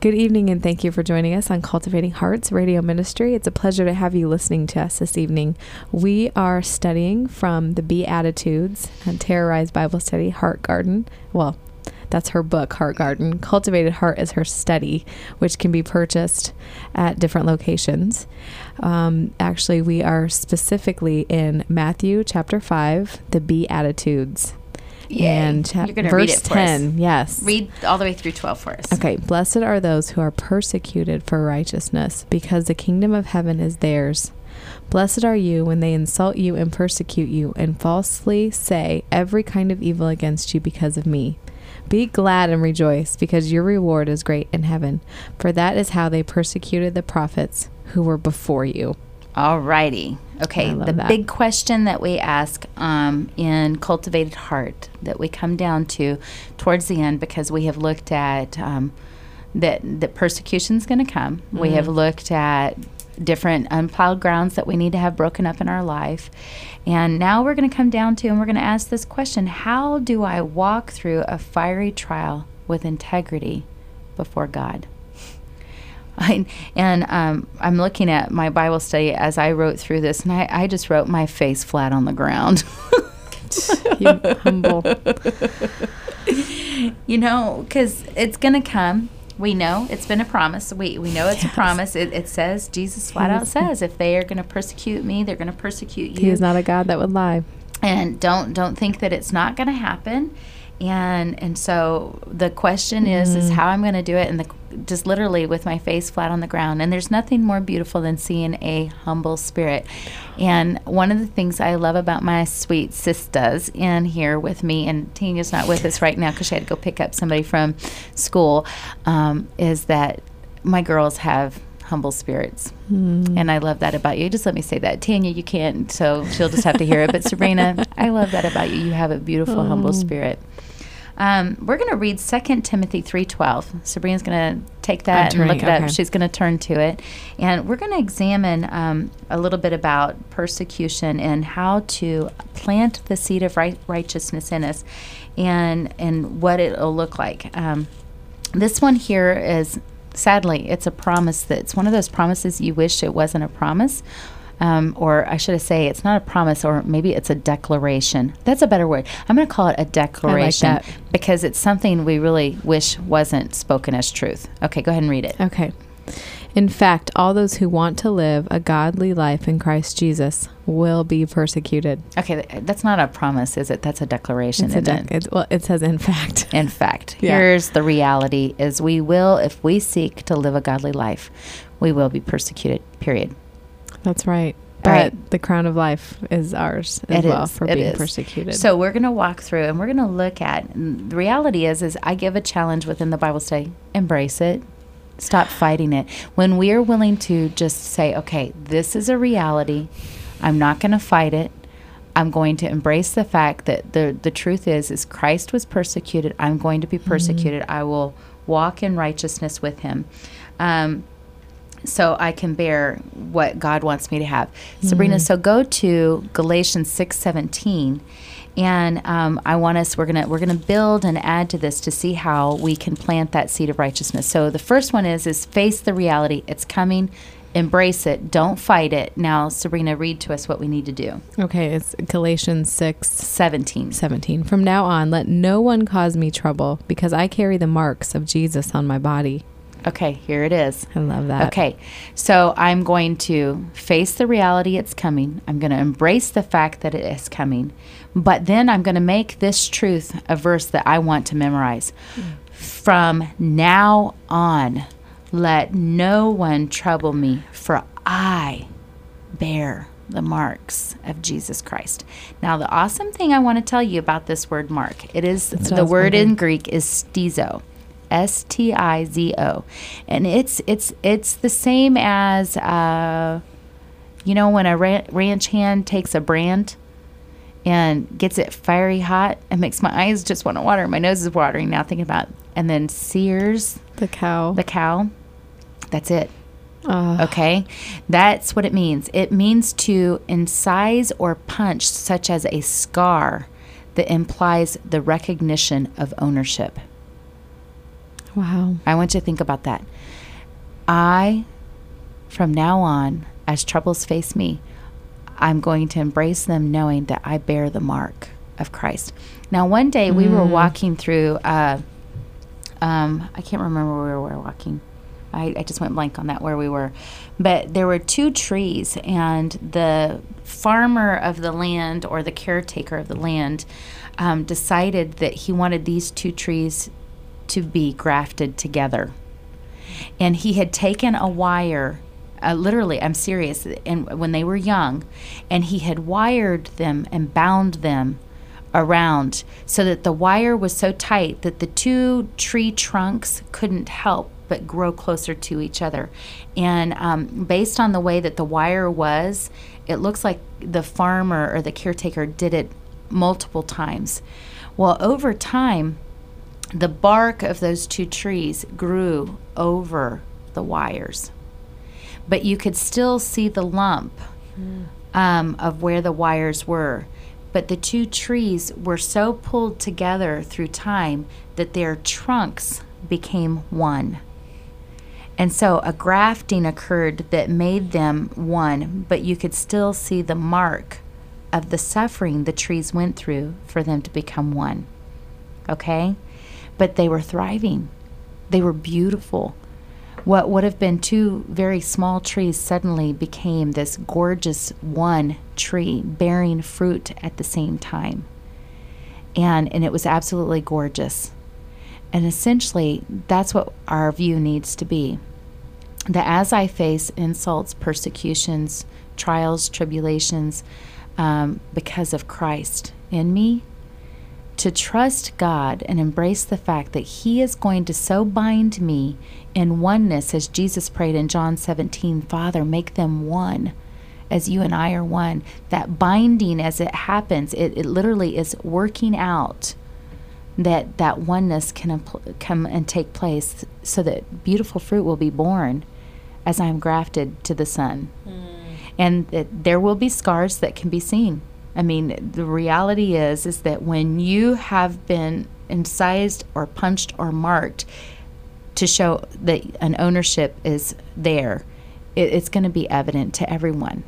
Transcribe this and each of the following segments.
Good evening, and thank you for joining us on Cultivating Hearts Radio Ministry. It's a pleasure to have you listening to us this evening. We are studying from the Beatitudes and Terrorized Bible Study, Heart Garden. Well, that's her book, Heart Garden. Cultivated Heart is her study, which can be purchased at different locations. Actually, we are specifically in Matthew chapter 5, the Beatitudes. Yay. And You're going to verse read it for 10, us. yes. Read all the way through 12 for us. Okay. Blessed are those who are persecuted for righteousness, because the kingdom of heaven is theirs. Blessed are you when they insult you and persecute you and falsely say every kind of evil against you because of me. Be glad and rejoice, because your reward is great in heaven, for that is how they persecuted the prophets who were before you. All righty. Okay, the big question that we ask in Cultivated Heart that we come down to towards the end, because we have looked at that persecution is going to come. Mm-hmm. We have looked at different unplowed grounds that we need to have broken up in our life. And now we're going to come down to, and we're going to ask this question: how do I walk through a fiery trial with integrity before God? I'm looking at my Bible study as I wrote through this, and I just wrote my face flat on the ground. You humble. You know, because it's going to come. We know it's been a promise. We know it's a promise. It says, Jesus flat out says, if they are going to persecute me, they're going to persecute you. He is not a God that would lie. And don't think that it's not going to happen. And so the question is how I'm going to do it, and just literally with my face flat on the ground. And there's nothing more beautiful than seeing a humble spirit. And one of the things I love about my sweet sisters in here with me, and Tanya's not with us right now because she had to go pick up somebody from school, is that my girls have humble spirits. And I love that about you. Just let me say that. Tanya, you can't, so she'll just have to hear it. But Sabrina, I love that about you. You have a beautiful, humble spirit. We're going to read 2 Timothy 3:12. Sabrina's going to take that and look it up. She's going to turn to it. And we're going to examine a little bit about persecution and how to plant the seed of righteousness in us, and what it'll look like. This one here is, sadly, it's a promise it's one of those promises you wish it wasn't a promise. Or I should say it's not a promise, or maybe it's a declaration. That's a better word. I'm going to call it a declaration. I like that. Because it's something we really wish wasn't spoken as truth. Okay, go ahead and read it. Okay. In fact, all those who want to live a godly life in Christ Jesus will be persecuted. Okay, that's not a promise, is it? That's a declaration, isn't it? Well, it says in fact. In fact. Yeah. Here's the reality, is we will, if we seek to live a godly life, we will be persecuted, period. That's right. But the crown of life is ours as well for being persecuted. So we're going to walk through, and we're going to look at, the reality is I give a challenge within the Bible study. Embrace it. Stop fighting it. When we are willing to just say, okay, this is a reality. I'm not going to fight it. I'm going to embrace the fact that the truth is Christ was persecuted. I'm going to be persecuted. I will walk in righteousness with him. So I can bear what God wants me to have. Sabrina, so go to Galatians 6:17, and I want us. We're gonna build and add to this to see how we can plant that seed of righteousness. So the first one is face the reality. It's coming. Embrace it. Don't fight it. Now, Sabrina, read to us what we need to do. Okay, it's Galatians 6:17. From now on, let no one cause me trouble, because I carry the marks of Jesus on my body. Okay, here it is. I love that. Okay, so I'm going to face the reality it's coming. I'm going to embrace the fact that it is coming. But then I'm going to make this truth a verse that I want to memorize. From now on, let no one trouble me, for I bear the marks of Jesus Christ. Now, the awesome thing I want to tell you about this word mark, it is, the word in Greek is stizo. S-T-I-Z-O. And it's the same as, when a ranch hand takes a brand and gets it fiery hot, it makes my eyes just want to water. My nose is watering now thinking about it. And then sears the cow. That's it. Okay? That's what it means. It means to incise or punch, such as a scar that implies the recognition of ownership. Wow. I want you to think about that. From now on, as troubles face me, I'm going to embrace them knowing that I bear the mark of Christ. Now, one day we were walking through, I can't remember where we were walking. I just went blank on that, where we were. But there were 2 trees, and the farmer of the land, or the caretaker of the land, decided that he wanted these 2 trees to be grafted together. And he had taken a wire, literally, I'm serious, and when they were young, and he had wired them and bound them around so that the wire was so tight that the 2 tree trunks couldn't help but grow closer to each other. And based on the way that the wire was, it looks like the farmer or the caretaker did it multiple times. Well, over time, the bark of those 2 trees grew over the wires, but you could still see the lump of where the wires were. But the 2 trees were so pulled together through time that their trunks became one. And so a grafting occurred that made them one, but you could still see the mark of the suffering the trees went through for them to become one. Okay? But they were thriving. They were beautiful. What would have been 2 very small trees suddenly became this gorgeous one tree bearing fruit at the same time. And it was absolutely gorgeous. And essentially, that's what our view needs to be. That as I face insults, persecutions, trials, tribulations, because of Christ in me, to trust God and embrace the fact that He is going to so bind me in oneness, as Jesus prayed in John 17, Father, make them one, as you and I are one. That binding, as it happens, it literally is working out that oneness can come and take place, so that beautiful fruit will be born as I'm grafted to the Son. And that there will be scars that can be seen. I mean, the reality is that when you have been incised or punched or marked to show that an ownership is there, it's going to be evident to everyone.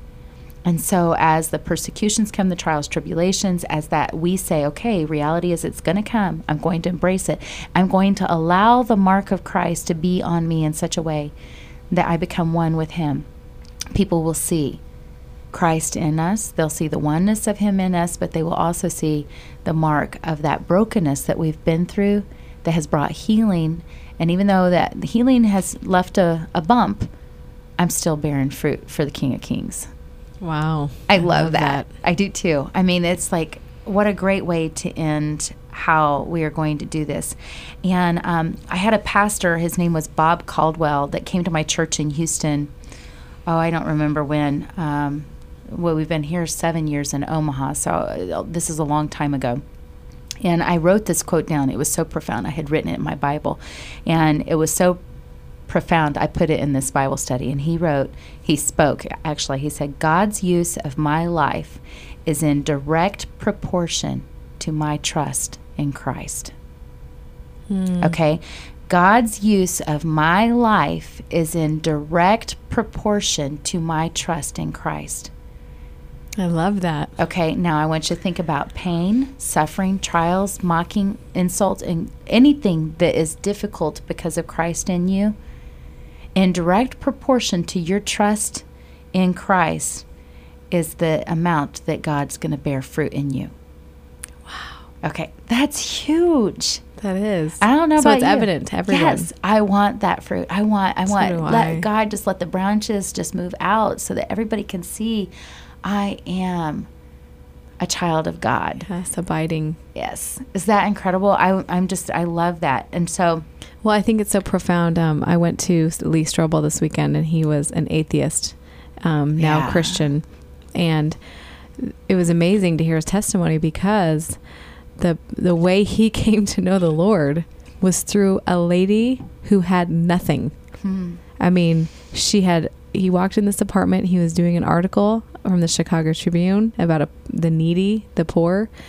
And so as the persecutions come, the trials, tribulations, as that we say, okay, reality is it's going to come. I'm going to embrace it. I'm going to allow the mark of Christ to be on me in such a way that I become one with Him. People will see Christ in us. They'll see the oneness of Him in us, but they will also see the mark of that brokenness that we've been through that has brought healing. And even though that healing has left a bump, I'm still bearing fruit for the King of Kings. Wow. I love that. I do too. I mean, it's like, what a great way to end how we are going to do this. And I had a pastor, his name was Bob Caldwell, that came to my church in Houston. Oh, I don't remember when. Well, we've been here 7 years in Omaha, so this is a long time ago. And I wrote this quote down. It was so profound. I had written it in my Bible. And it was so profound, I put it in this Bible study. And he spoke, he said, God's use of my life is in direct proportion to my trust in Christ. Okay? God's use of my life is in direct proportion to my trust in Christ. I love that. Okay, now I want you to think about pain, suffering, trials, mocking, insults, and anything that is difficult because of Christ in you. In direct proportion to your trust in Christ is the amount that God's going to bear fruit in you. Wow. Okay, that's huge. That is. I don't know so about it's you. Evident to everyone. Yes, I want that fruit. I want. Let God just let the branches just move out so that everybody can see I am a child of God. Yes, abiding. Yes. Is that incredible? I love that. And so. Well, I think it's so profound. I went to Lee Strobel this weekend, and he was an atheist, now Christian. And it was amazing to hear his testimony, because the way he came to know the Lord was through a lady who had nothing. I mean, he walked in this apartment. He was doing an article from the Chicago Tribune about the needy, the poor.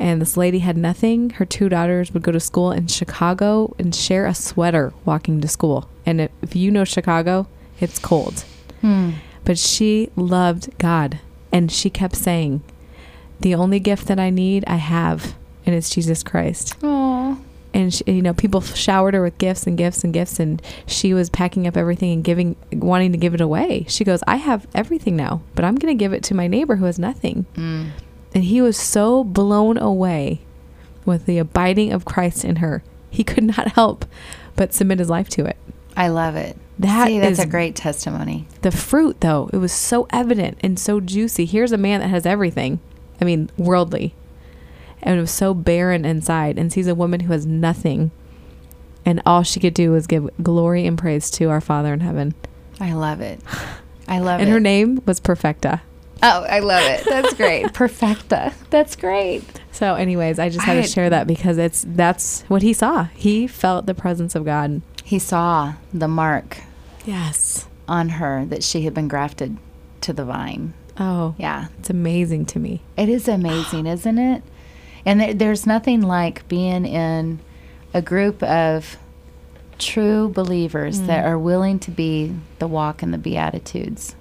And this lady had nothing. Her 2 daughters would go to school in Chicago and share a sweater walking to school. And if you know Chicago, it's cold. But she loved God. And she kept saying, the only gift that I need, I have, and it's Jesus Christ. Aww. And she, people showered her with gifts and gifts and gifts, and she was packing up everything and wanting to give it away. She goes, I have everything now, but I'm going to give it to my neighbor who has nothing. And he was so blown away with the abiding of Christ in her. He could not help but submit his life to it. I love it. That's a great testimony. The fruit, though, it was so evident and so juicy. Here's a man that has everything. I mean, worldly. And it was so barren inside, and sees a woman who has nothing. And all she could do was give glory and praise to our Father in heaven. I love it. I love it. And her name was Perfecta. Oh, I love it. That's great. Perfecta. That's great. So anyways, I just had to share that because that's what he saw. He felt the presence of God. He saw the mark. Yes. On her that she had been grafted to the vine. Oh. Yeah. It's amazing to me. It is amazing, isn't it? And there's nothing like being in a group of true believers that are willing to be the walk in the Beatitudes.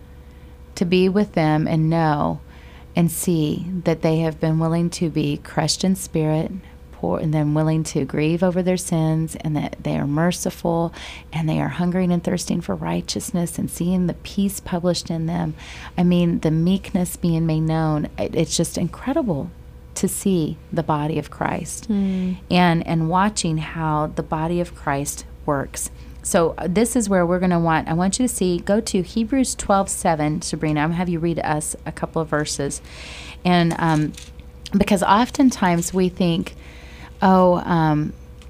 To be with them and know and see that they have been willing to be crushed in spirit, poor, and then willing to grieve over their sins, and that they are merciful, and they are hungering and thirsting for righteousness, and seeing the peace published in them. I mean, the meekness being made known. It's just incredible to see the body of Christ and watching how the body of Christ works. So this is where we're going to I want you to go to Hebrews 12:7, Sabrina. I'm going to have you read us a couple of verses. And because oftentimes we think, well, I'm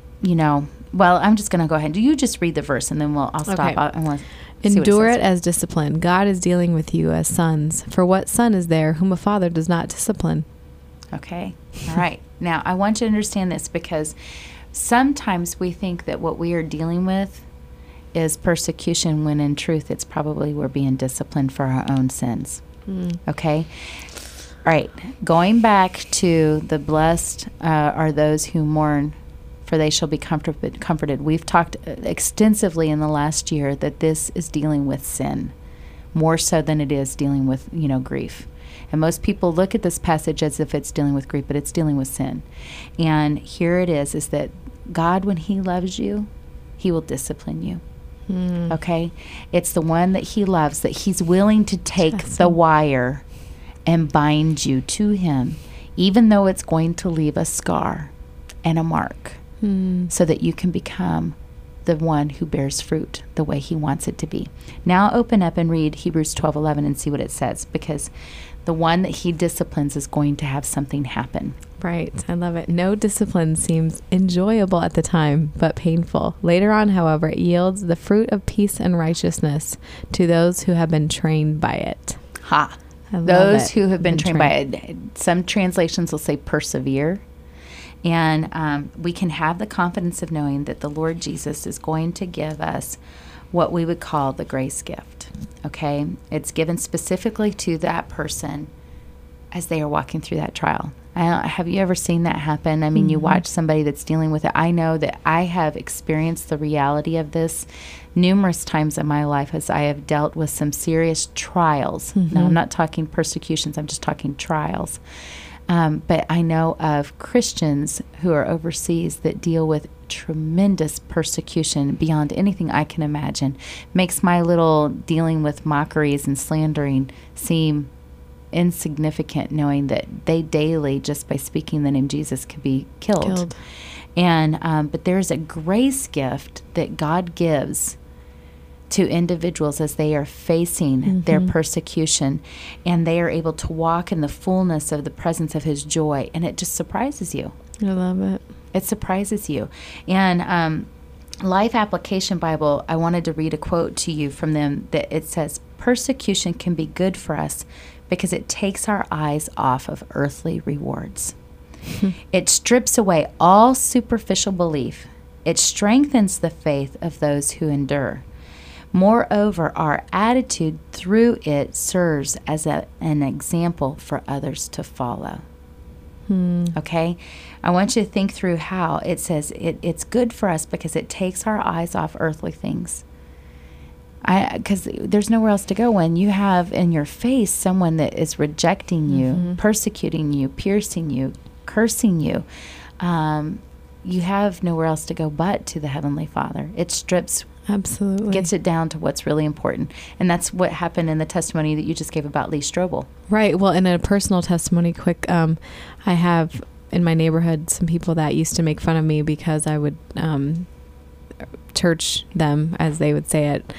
just going to go ahead. You just read the verse, and then I'll stop. Okay. I want to endure it as discipline. God is dealing with you as sons. For what son is there whom a father does not discipline? Okay. All right. Now, I want you to understand this, because sometimes we think that what we are dealing with is persecution, when in truth it's probably we're being disciplined for our own sins. Okay? All right. Going back to the blessed are those who mourn, for they shall be comforted. We've talked extensively in the last year that this is dealing with sin, more so than it is dealing with, grief. And most people look at this passage as if it's dealing with grief, but it's dealing with sin. And here it is that God, when he loves you, he will discipline you. Okay? It's the one that he loves, that he's willing to take the wire and bind you to him, even though it's going to leave a scar and a mark, so that you can become the one who bears fruit the way he wants it to be. Now open up and read Hebrews 12:11 and see what it says, because the one that he disciplines is going to have something happen. Right. I love it. No discipline seems enjoyable at the time, but painful. Later on, however, it yields the fruit of peace and righteousness to those who have been trained by it. Ha. Those who have been trained by it. Some translations will say persevere. And we can have the confidence of knowing that the Lord Jesus is going to give us what we would call the grace gift. Okay? It's given specifically to that person as they are walking through that trial. Have you ever seen that happen? I mean, you watch somebody that's dealing with it. I know that I have experienced the reality of this numerous times in my life as I have dealt with some serious trials. Now, I'm not talking persecutions. I'm just talking trials. But I know of Christians who are overseas that deal with tremendous persecution beyond anything I can imagine. Makes my little dealing with mockeries and slandering seem insignificant, knowing that they daily, just by speaking the name Jesus, could be killed. And but there's a grace gift that God gives to individuals as they are facing their persecution, and they are able to walk in the fullness of the presence of his joy, and it just surprises you. I love it. It surprises you. And Life Application Bible, I wanted to read a quote to you from them that it says, persecution can be good for us because it takes our eyes off of earthly rewards. It strips away all superficial belief. It strengthens the faith of those who endure. Moreover, our attitude through it serves as an example for others to follow. Okay? I want you to think through how it says it's good for us because it takes our eyes off earthly things. Because there's nowhere else to go when you have in your face someone that is rejecting you, persecuting you, piercing you, cursing you. You have nowhere else to go but to the Heavenly Father. It strips, Absolutely, gets it down to what's really important. And that's what happened in the testimony that you just gave about Lee Strobel. Right. Well, in a personal testimony, quick, I have in my neighborhood some people that used to make fun of me because I would church them, as they would say it.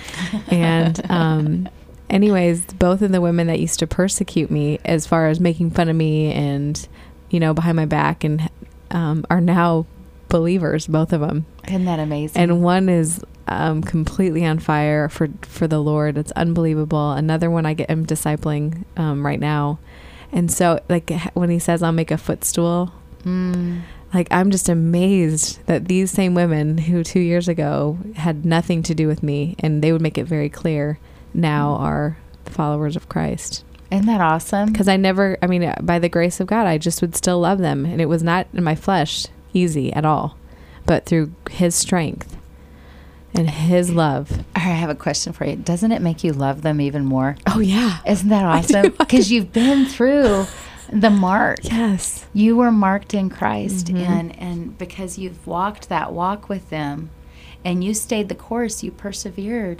And anyways, both of the women that used to persecute me as far as making fun of me and, behind my back, and are now believers, both of them. Isn't that amazing? And one is completely on fire for the Lord. It's unbelievable. Another one I'm discipling right now. And so, like, when he says I'll make a footstool, like, I'm just amazed that these same women who 2 years ago had nothing to do with me, and they would make it very clear, now are the followers of Christ. Isn't that awesome? Because by the grace of God, I just would still love them. And it was not in my flesh easy at all, but through his strength and his love. All right, I have a question for you. Doesn't it make you love them even more? Oh, yeah. Isn't that awesome? Because you've been through the mark. Yes. You were marked in Christ, and because you've walked that walk with them and you stayed the course, you persevered,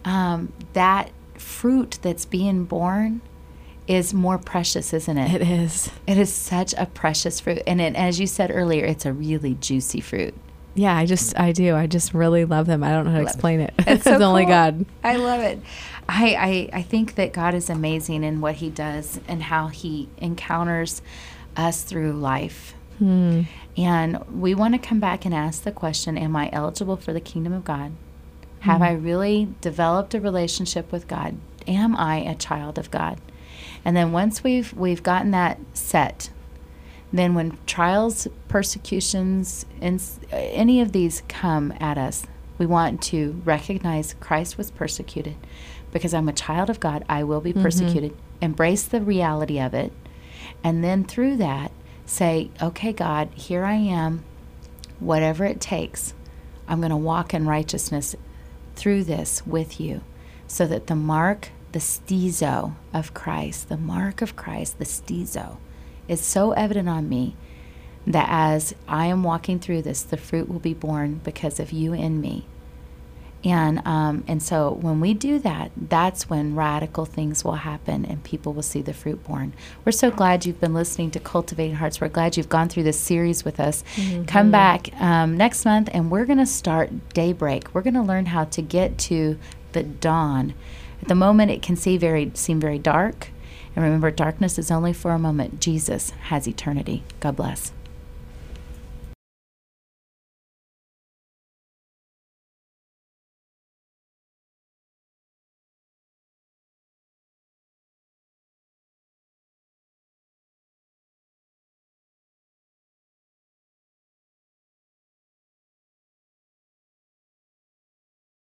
that fruit that's being born is more precious, isn't it? It is. It is such a precious fruit. And as you said earlier, it's a really juicy fruit. Yeah, I do. I just really love them. I don't know how to explain it. It's so only cool. God. I love it. I think that God is amazing in what he does and how he encounters us through life. And we want to come back and ask the question, am I eligible for the kingdom of God? Have I really developed a relationship with God? Am I a child of God? And then once we've gotten that set, then when trials, persecutions, and any of these come at us, we want to recognize Christ was persecuted. Because I'm a child of God, I will be persecuted. Embrace the reality of it. And then through that, say, okay, God, here I am. Whatever it takes, I'm going to walk in righteousness through this with you. So that the mark, the stizo of Christ, the mark of Christ, the stizo, is so evident on me that as I am walking through this, the fruit will be born because of you in me. And so when we do that, that's when radical things will happen and people will see the fruit born. We're so glad you've been listening to Cultivating Hearts. We're glad you've gone through this series with us. Come back next month, and we're going to start daybreak. We're going to learn how to get to the dawn. At the moment, it can seem very dark. And remember, darkness is only for a moment. Jesus has eternity. God bless.